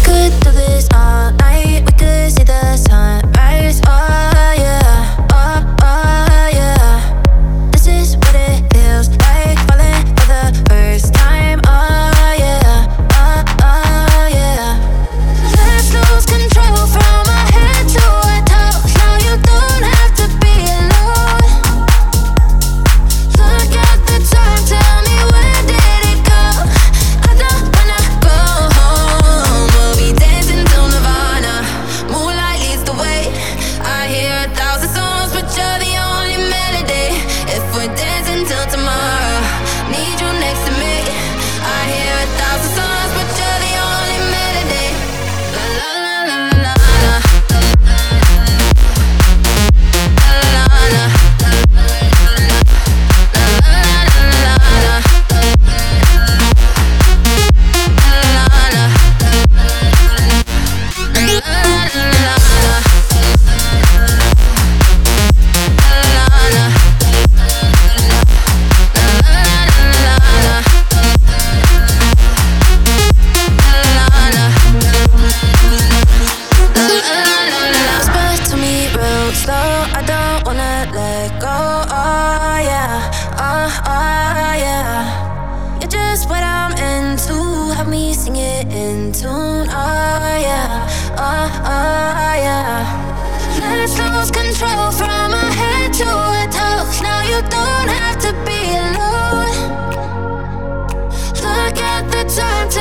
could do this all night. We could see the sunrise. Oh yeah, oh yeah. This is what it feels like, falling for the first time. Oh yeah, oh yeah. Let's lose control from our head to our toes. Now you don't have to be alone. Look at the time, tell me where did it go? I don't wanna go home. We'll be dancing till Nirvana. Moonlight leads the way. I hear 1,000 songs, but you're the only melody. If we're dancing till tomorrow, need you next to me. I hear 1,000 songs, but you're the only melody. La la la la la la. La la la. I don't wanna let go. Oh yeah, oh yeah. You're just what I'm into. Help me sing it in tune. Oh yeah, oh yeah. Let's lose control from our head to our toes. Now you don't have to be alone. Look at the time.